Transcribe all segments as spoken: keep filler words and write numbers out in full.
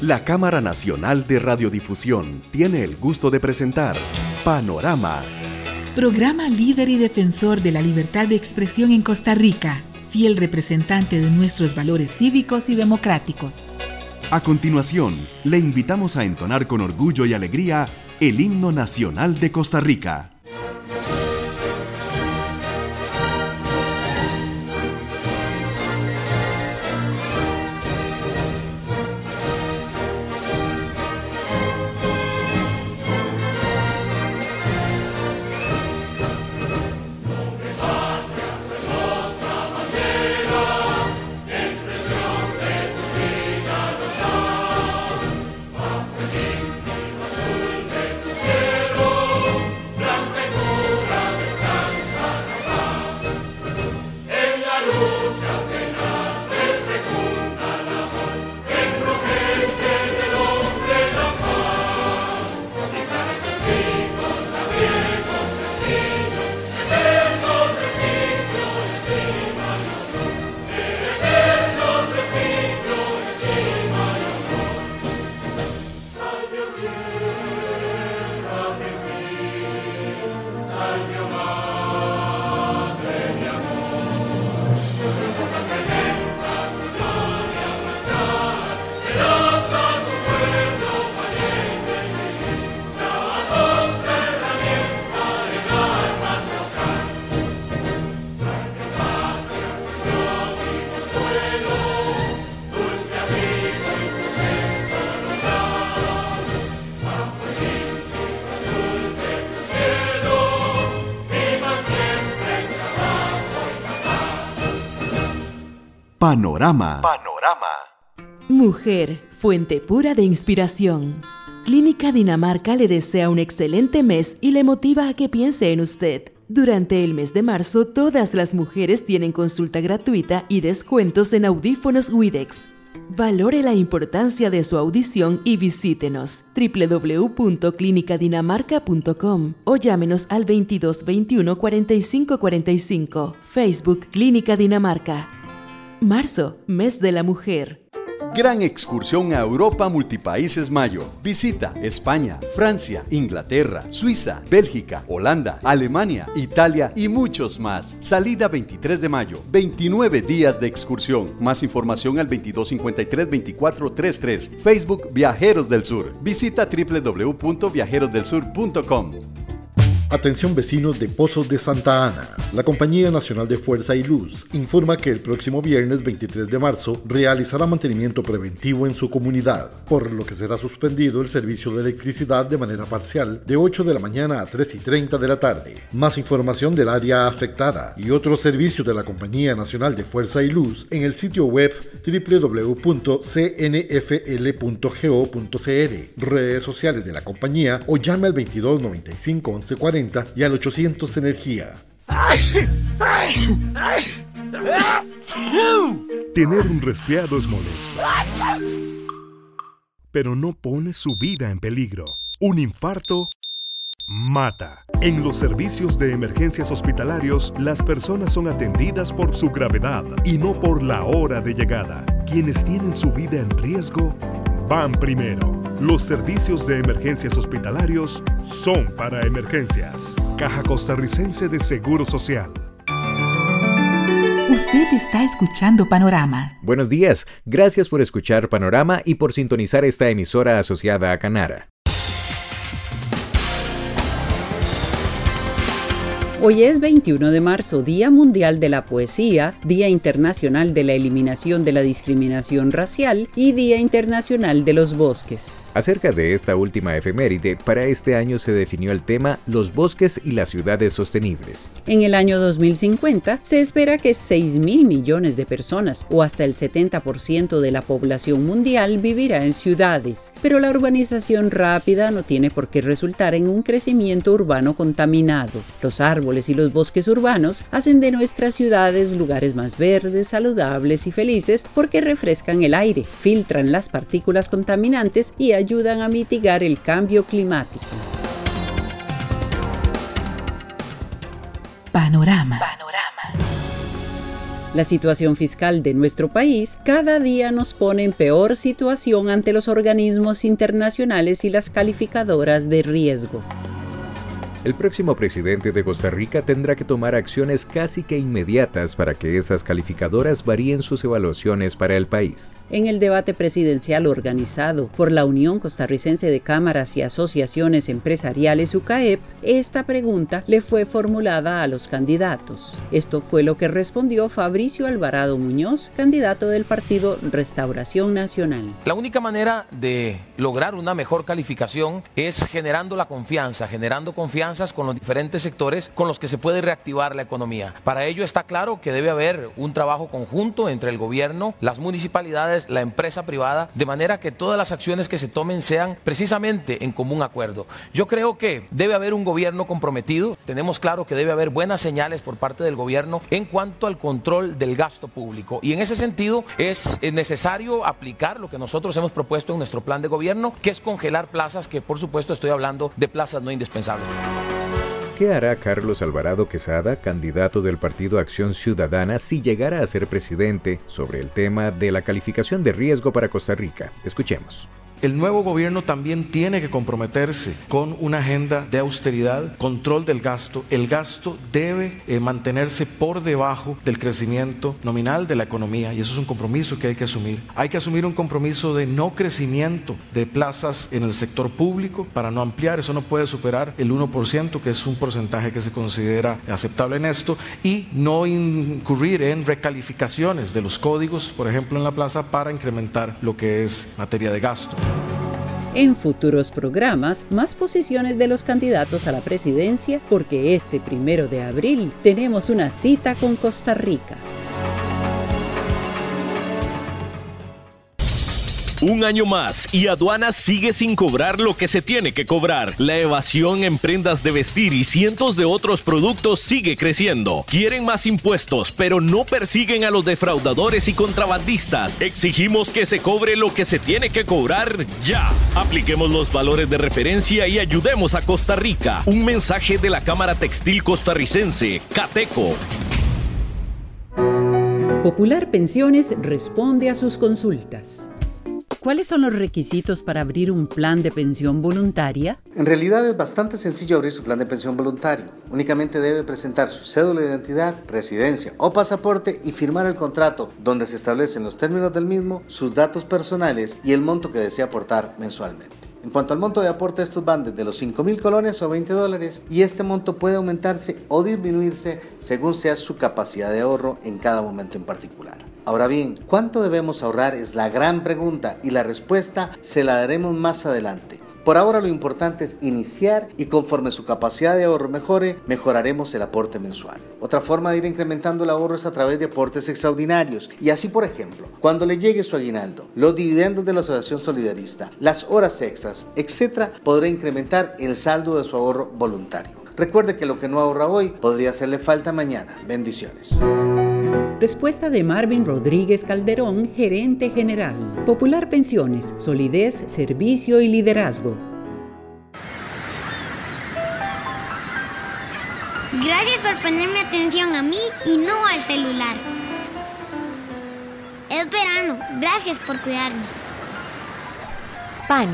La Cámara Nacional de Radiodifusión tiene el gusto de presentar Panorama. Programa líder y defensor de la libertad de expresión en Costa Rica, fiel representante de nuestros valores cívicos y democráticos. A continuación, le invitamos a entonar con orgullo y alegría el himno nacional de Costa Rica. Panorama. Panorama. Mujer, fuente pura de inspiración. Clínica Dinamarca le desea un excelente mes y le motiva a que piense en usted. Durante el mes de marzo, todas las mujeres tienen consulta gratuita y descuentos en audífonos Widex. Valore la importancia de su audición y visítenos doble u doble u doble u punto clínica dinamarca punto com o llámenos al veintidós veintiuno cuarenta y cinco cuarenta y cinco. Facebook Clínica Dinamarca. Marzo, mes de la mujer. Gran excursión a Europa Multipaíses Mayo. Visita España, Francia, Inglaterra, Suiza, Bélgica, Holanda, Alemania, Italia y muchos más. Salida veintitrés de mayo, veintinueve días de excursión. Más información al veintidós cincuenta y tres veinticuatro treinta y tres. Facebook Viajeros del Sur. Visita doble u doble u doble u punto viajeros del sur punto com. Atención vecinos de Pozos de Santa Ana. La Compañía Nacional de Fuerza y Luz informa que el próximo viernes veintitrés de marzo realizará mantenimiento preventivo en su comunidad, por lo que será suspendido el servicio de electricidad de manera parcial de ocho de la mañana a tres y treinta de la tarde. Más información del área afectada y otros servicios de la Compañía Nacional de Fuerza y Luz en el sitio web doble u doble u doble u punto c n f l punto go punto c r, redes sociales de la compañía o llame al veintidós noventa y cinco once cuarenta y al ochocientos Energía. Tener un resfriado es molesto, pero no pone su vida en peligro. Un infarto mata. En los servicios de emergencias hospitalarios, las personas son atendidas por su gravedad y no por la hora de llegada. Quienes tienen su vida en riesgo van primero. Los servicios de emergencias hospitalarios son para emergencias. Caja Costarricense de Seguro Social. Usted está escuchando Panorama. Buenos días, gracias por escuchar Panorama y por sintonizar esta emisora asociada a Canara. Hoy es veintiuno de marzo, Día Mundial de la Poesía, Día Internacional de la Eliminación de la Discriminación Racial y Día Internacional de los Bosques. Acerca de esta última efeméride, para este año se definió el tema Los bosques y las ciudades sostenibles. En el año dos mil cincuenta se espera que seis mil millones de personas, o hasta el setenta por ciento de la población mundial, vivirá en ciudades. Pero la urbanización rápida no tiene por qué resultar en un crecimiento urbano contaminado. Los árboles y los bosques urbanos hacen de nuestras ciudades lugares más verdes, saludables y felices porque refrescan el aire, filtran las partículas contaminantes y ayudan a mitigar el cambio climático. Panorama. Panorama. La situación fiscal de nuestro país cada día nos pone en peor situación ante los organismos internacionales y las calificadoras de riesgo. El próximo presidente de Costa Rica tendrá que tomar acciones casi que inmediatas para que estas calificadoras varíen sus evaluaciones para el país. En el debate presidencial organizado por la Unión Costarricense de Cámaras y Asociaciones Empresariales U C A E P, esta pregunta le fue formulada a los candidatos. Esto fue lo que respondió Fabricio Alvarado Muñoz, candidato del partido Restauración Nacional. La única manera de lograr una mejor calificación es generando la confianza, generando confianza con los diferentes sectores con los que se puede reactivar la economía. Para ello está claro que debe haber un trabajo conjunto entre el gobierno, las municipalidades, la empresa privada, de manera que todas las acciones que se tomen sean precisamente en común acuerdo. Yo creo que debe haber un gobierno comprometido. Tenemos claro que debe haber buenas señales por parte del gobierno en cuanto al control del gasto público. Y en ese sentido es necesario aplicar lo que nosotros hemos propuesto en nuestro plan de gobierno, que es congelar plazas, que por supuesto estoy hablando de plazas no indispensables. ¿Qué hará Carlos Alvarado Quesada, candidato del Partido Acción Ciudadana, si llegara a ser presidente, sobre el tema de la calificación de riesgo para Costa Rica? Escuchemos. El nuevo gobierno también tiene que comprometerse con una agenda de austeridad, control del gasto. El gasto debe eh, mantenerse por debajo del crecimiento nominal de la economía, y eso es un compromiso que hay que asumir. Hay que asumir un compromiso de no crecimiento de plazas en el sector público para no ampliar. Eso no puede superar el uno por ciento, que es un porcentaje que se considera aceptable en esto, y no incurrir en recalificaciones de los códigos, por ejemplo en la plaza, para incrementar lo que es materia de gasto. En futuros programas, más posiciones de los candidatos a la presidencia, porque este primero de abril tenemos una cita con Costa Rica. Un año más y aduanas sigue sin cobrar lo que se tiene que cobrar. La evasión en prendas de vestir y cientos de otros productos sigue creciendo. Quieren más impuestos, pero no persiguen a los defraudadores y contrabandistas. Exigimos que se cobre lo que se tiene que cobrar ya. Apliquemos los valores de referencia y ayudemos a Costa Rica. Un mensaje de la Cámara Textil Costarricense, Cateco. Popular Pensiones responde a sus consultas. ¿Cuáles son los requisitos para abrir un plan de pensión voluntaria? En realidad es bastante sencillo abrir su plan de pensión voluntario. Únicamente debe presentar su cédula de identidad, residencia o pasaporte y firmar el contrato, donde se establecen los términos del mismo, sus datos personales y el monto que desea aportar mensualmente. En cuanto al monto de aporte, estos van desde los cinco mil colones o veinte dólares, y este monto puede aumentarse o disminuirse según sea su capacidad de ahorro en cada momento en particular. Ahora bien, ¿cuánto debemos ahorrar? Es la gran pregunta, y la respuesta se la daremos más adelante. Por ahora lo importante es iniciar, y conforme su capacidad de ahorro mejore, mejoraremos el aporte mensual. Otra forma de ir incrementando el ahorro es a través de aportes extraordinarios, y así, por ejemplo, cuando le llegue su aguinaldo, los dividendos de la Asociación Solidarista, las horas extras, etcétera, podrá incrementar el saldo de su ahorro voluntario. Recuerde que lo que no ahorra hoy podría hacerle falta mañana. Bendiciones. Respuesta de Marvin Rodríguez Calderón, gerente general. Popular Pensiones, solidez, servicio y liderazgo. Gracias por ponerme atención a mí y no al celular. Es verano, gracias por cuidarme. Pan.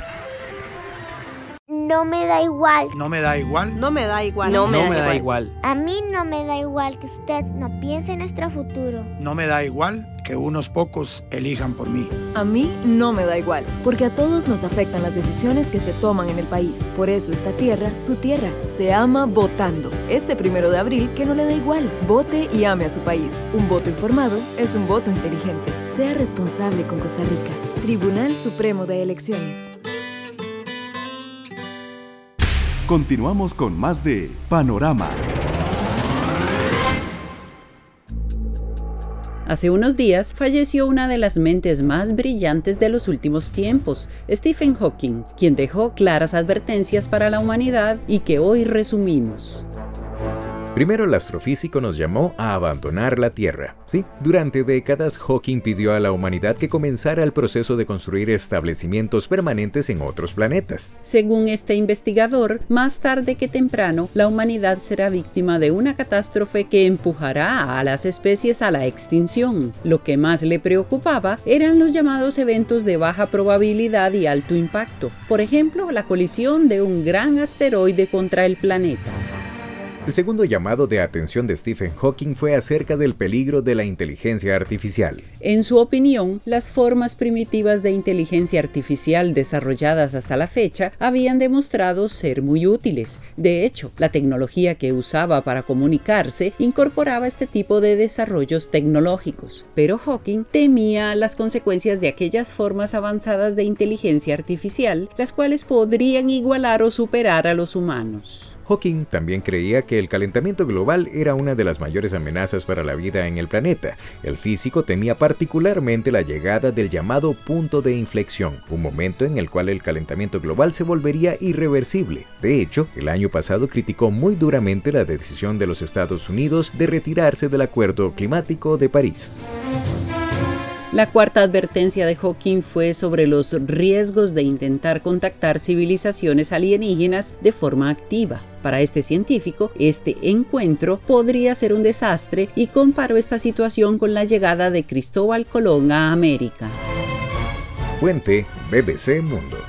No me da igual. No me da igual. No me da igual. No me, no da, me da igual. igual. A mí no me da igual que usted no piense en nuestro futuro. No me da igual que unos pocos elijan por mí. A mí no me da igual, porque a todos nos afectan las decisiones que se toman en el país. Por eso esta tierra, su tierra, se ama votando. Este primero de abril, que no le da igual. Vote y ame a su país. Un voto informado es un voto inteligente. Sea responsable con Costa Rica. Tribunal Supremo de Elecciones. Continuamos con más de Panorama. Hace unos días falleció una de las mentes más brillantes de los últimos tiempos, Stephen Hawking, quien dejó claras advertencias para la humanidad y que hoy resumimos. Primero, el astrofísico nos llamó a abandonar la Tierra. Sí, durante décadas Hawking pidió a la humanidad que comenzara el proceso de construir establecimientos permanentes en otros planetas. Según este investigador, más tarde que temprano, la humanidad será víctima de una catástrofe que empujará a las especies a la extinción. Lo que más le preocupaba eran los llamados eventos de baja probabilidad y alto impacto. Por ejemplo, la colisión de un gran asteroide contra el planeta. El segundo llamado de atención de Stephen Hawking fue acerca del peligro de la inteligencia artificial. En su opinión, las formas primitivas de inteligencia artificial desarrolladas hasta la fecha habían demostrado ser muy útiles. De hecho, la tecnología que usaba para comunicarse incorporaba este tipo de desarrollos tecnológicos. Pero Hawking temía las consecuencias de aquellas formas avanzadas de inteligencia artificial, las cuales podrían igualar o superar a los humanos. Hawking también creía que el calentamiento global era una de las mayores amenazas para la vida en el planeta. El físico temía particularmente la llegada del llamado punto de inflexión, un momento en el cual el calentamiento global se volvería irreversible. De hecho, el año pasado criticó muy duramente la decisión de los Estados Unidos de retirarse del Acuerdo Climático de París. La cuarta advertencia de Hawking fue sobre los riesgos de intentar contactar civilizaciones alienígenas de forma activa. Para este científico, este encuentro podría ser un desastre y comparó esta situación con la llegada de Cristóbal Colón a América. Fuente B B C Mundo.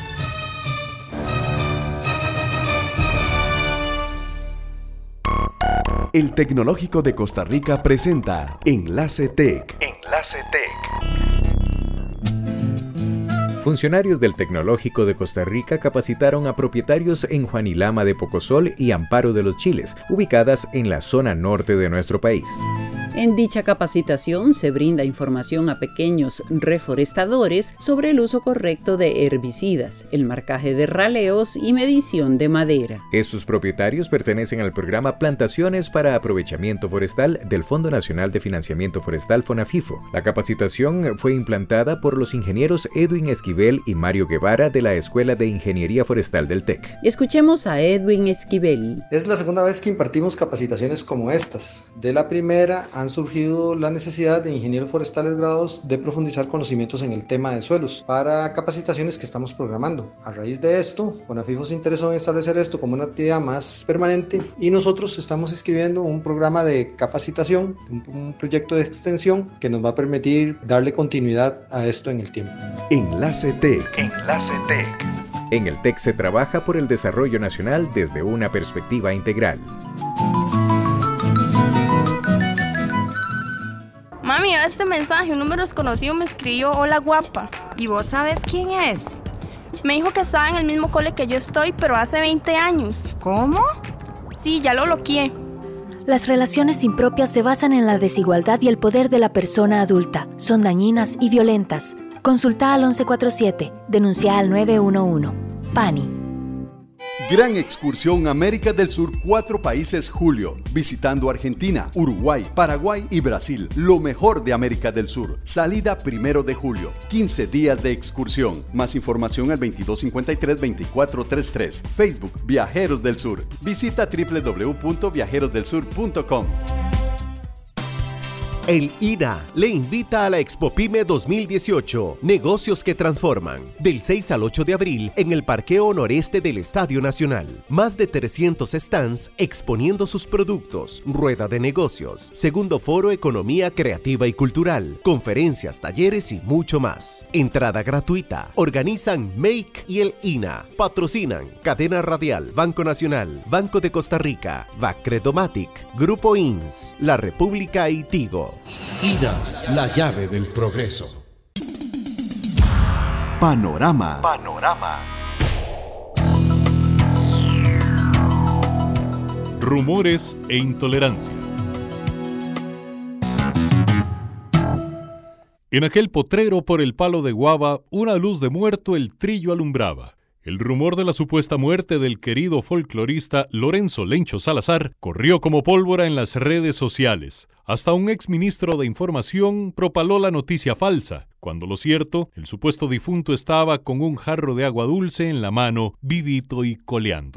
El Tecnológico de Costa Rica presenta Enlace Tech. Enlace Tech. Funcionarios del Tecnológico de Costa Rica capacitaron a propietarios en Juanilama de Pocosol y Amparo de los Chiles, ubicadas en la zona norte de nuestro país. En dicha capacitación se brinda información a pequeños reforestadores sobre el uso correcto de herbicidas, el marcaje de raleos y medición de madera. Estos propietarios pertenecen al programa Plantaciones para Aprovechamiento Forestal del Fondo Nacional de Financiamiento Forestal FONAFIFO. La capacitación fue implantada por los ingenieros Edwin Esquivel y Mario Guevara de la Escuela de Ingeniería Forestal del TEC. Escuchemos a Edwin Esquivel. Es la segunda vez que impartimos capacitaciones como estas. De la primera han surgido la necesidad de ingenieros forestales graduados de profundizar conocimientos en el tema de suelos para capacitaciones que estamos programando. A raíz de esto, FONAFIFO se interesó en establecer esto como una actividad más permanente y nosotros estamos escribiendo un programa de capacitación, un, un proyecto de extensión que nos va a permitir darle continuidad a esto en el tiempo. Enlace Tech. Enlace Tech. En el TEC se trabaja por el desarrollo nacional desde una perspectiva integral. Mami, a este mensaje un número desconocido me escribió: hola guapa. ¿Y vos sabes quién es? Me dijo que estaba en el mismo cole que yo estoy, pero hace veinte años. ¿Cómo? Sí, ya lo bloqueé. Las relaciones impropias se basan en la desigualdad y el poder de la persona adulta. Son dañinas y violentas. Consulta al once cuarenta y siete. Denuncia al nueve uno uno. PANI. Gran excursión América del Sur, cuatro países julio, visitando Argentina, Uruguay, Paraguay y Brasil, lo mejor de América del Sur. Salida primero de julio, quince días de excursión. Más información al veintidós cincuenta y tres veinticuatro treinta y tres. Facebook Viajeros del Sur. Visita doble u doble u doble u punto viajeros del sur punto com. El I N A le invita a la Expopyme dos mil dieciocho, Negocios que Transforman, del seis al ocho de abril en el parqueo noreste del Estadio Nacional. Más de trescientos stands exponiendo sus productos, rueda de negocios, segundo foro Economía Creativa y Cultural, conferencias, talleres y mucho más. Entrada gratuita. Organizan Make y el I N A. Patrocinan Cadena Radial, Banco Nacional, Banco de Costa Rica, Bacredomatic, Grupo I N S, La República y Tigo. I N A, la llave del progreso. Panorama. Panorama. Rumores e intolerancia. En aquel potrero por el palo de guava, una luz de muerto el trillo alumbraba. El rumor de la supuesta muerte del querido folclorista Lorenzo Lencho Salazar corrió como pólvora en las redes sociales. Hasta un exministro de Información propaló la noticia falsa, cuando lo cierto, el supuesto difunto estaba con un jarro de agua dulce en la mano, vivito y coleando.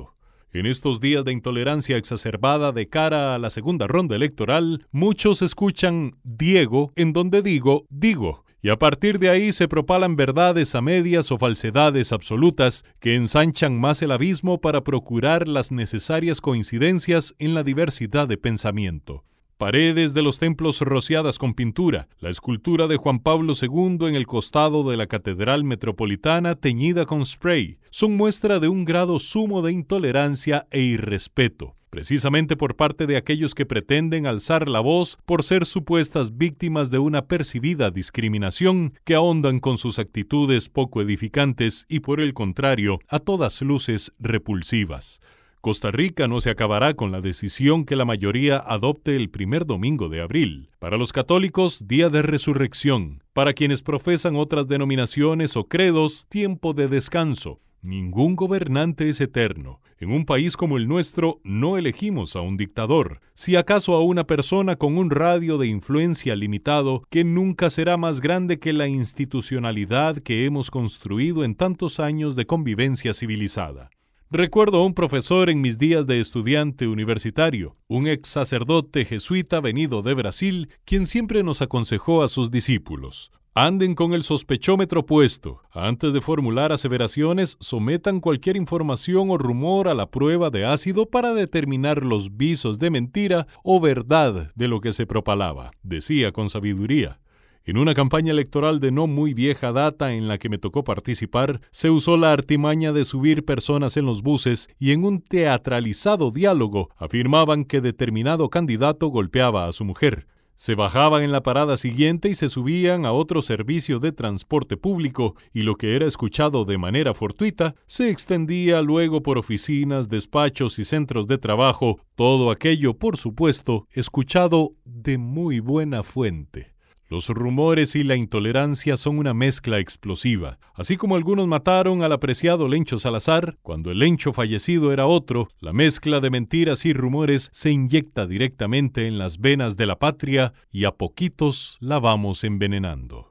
En estos días de intolerancia exacerbada de cara a la segunda ronda electoral, muchos escuchan Diego en donde digo, digo. Y a partir de ahí se propalan verdades a medias o falsedades absolutas que ensanchan más el abismo para procurar las necesarias coincidencias en la diversidad de pensamiento. Paredes de los templos rociadas con pintura, la escultura de Juan Pablo segundo en el costado de la Catedral Metropolitana teñida con spray, son muestra de un grado sumo de intolerancia e irrespeto, precisamente por parte de aquellos que pretenden alzar la voz por ser supuestas víctimas de una percibida discriminación que ahondan con sus actitudes poco edificantes y, por el contrario, a todas luces repulsivas. Costa Rica no se acabará con la decisión que la mayoría adopte el primer domingo de abril. Para los católicos, día de resurrección. Para quienes profesan otras denominaciones o credos, tiempo de descanso. Ningún gobernante es eterno. En un país como el nuestro, no elegimos a un dictador, si acaso a una persona con un radio de influencia limitado que nunca será más grande que la institucionalidad que hemos construido en tantos años de convivencia civilizada. Recuerdo a un profesor en mis días de estudiante universitario, un ex sacerdote jesuita venido de Brasil, quien siempre nos aconsejó a sus discípulos: anden con el sospechómetro puesto. Antes de formular aseveraciones, sometan cualquier información o rumor a la prueba de ácido para determinar los visos de mentira o verdad de lo que se propalaba, decía con sabiduría. En una campaña electoral de no muy vieja data en la que me tocó participar, se usó la artimaña de subir personas en los buses y en un teatralizado diálogo afirmaban que determinado candidato golpeaba a su mujer. Se bajaban en la parada siguiente y se subían a otro servicio de transporte público, y lo que era escuchado de manera fortuita se extendía luego por oficinas, despachos y centros de trabajo, todo aquello, por supuesto, escuchado de muy buena fuente. Los rumores y la intolerancia son una mezcla explosiva. Así como algunos mataron al apreciado Lencho Salazar, cuando el Lencho fallecido era otro, la mezcla de mentiras y rumores se inyecta directamente en las venas de la patria y a poquitos la vamos envenenando.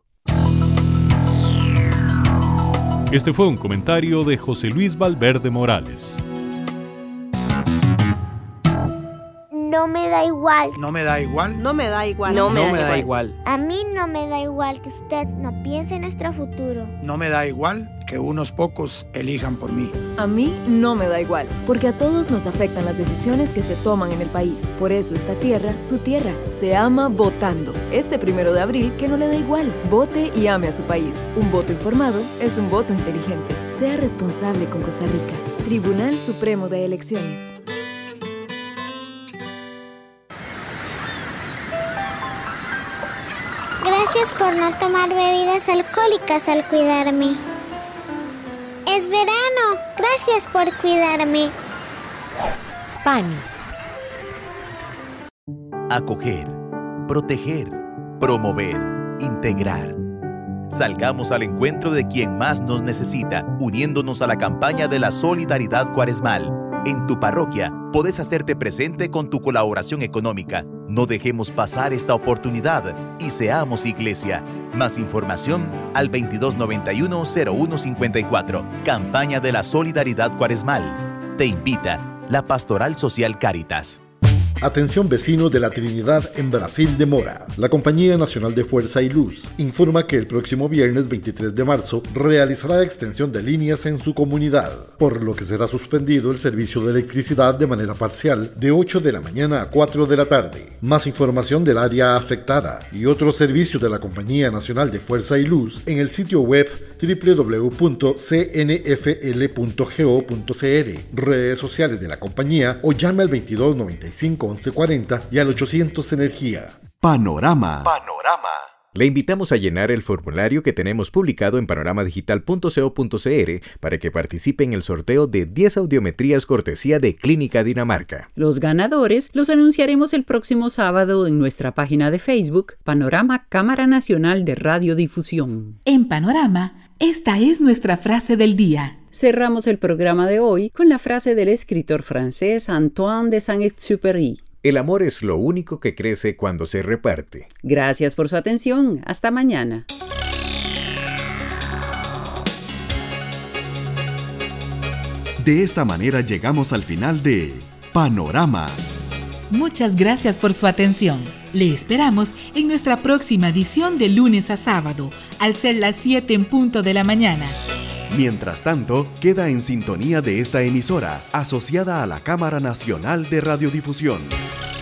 Este fue un comentario de José Luis Valverde Morales. No me da igual. No me da igual. No me da igual. No me, no da, me da igual. igual. A mí no me da igual que usted no piense en nuestro futuro. No me da igual que unos pocos elijan por mí. A mí no me da igual, porque a todos nos afectan las decisiones que se toman en el país. Por eso esta tierra, su tierra, se ama votando. Este primero de abril, que no le da igual. Vote y ame a su país. Un voto informado es un voto inteligente. Sea responsable con Costa Rica. Tribunal Supremo de Elecciones. Gracias por no tomar bebidas alcohólicas al cuidarme. Es verano. Gracias por cuidarme. P A N. Acoger, proteger, promover, integrar. Salgamos al encuentro de quien más nos necesita, uniéndonos a la campaña de la solidaridad cuaresmal. En tu parroquia, podés hacerte presente con tu colaboración económica. No dejemos pasar esta oportunidad y seamos iglesia. Más información al veintidós noventa y uno cero uno cincuenta y cuatro. Campaña de la Solidaridad Cuaresmal. Te invita la Pastoral Social Cáritas. Atención vecinos de la Trinidad en Brasil de Mora. La Compañía Nacional de Fuerza y Luz informa que el próximo viernes veintitrés de marzo realizará extensión de líneas en su comunidad, por lo que será suspendido el servicio de electricidad de manera parcial de ocho de la mañana a cuatro de la tarde. Más información del área afectada y otros servicios de la Compañía Nacional de Fuerza y Luz en el sitio web doble u doble u doble u punto c n f l punto go punto c r, redes sociales de la compañía o llame al veintidós noventa y cinco once cuarenta y al ochocientos Energía. Panorama. Panorama. Le invitamos a llenar el formulario que tenemos publicado en panorama digital punto co punto c r para que participe en el sorteo de diez audiometrías cortesía de Clínica Dinamarca. Los ganadores los anunciaremos el próximo sábado en nuestra página de Facebook, Panorama Cámara Nacional de Radiodifusión. En Panorama, esta es nuestra frase del día. Cerramos el programa de hoy con la frase del escritor francés Antoine de Saint-Exupéry. El amor es lo único que crece cuando se reparte. Gracias por su atención. Hasta mañana. De esta manera llegamos al final de Panorama. Muchas gracias por su atención. Le esperamos en nuestra próxima edición de lunes a sábado, al ser las siete en punto de la mañana. Mientras tanto, queda en sintonía de esta emisora, asociada a la Cámara Nacional de Radiodifusión.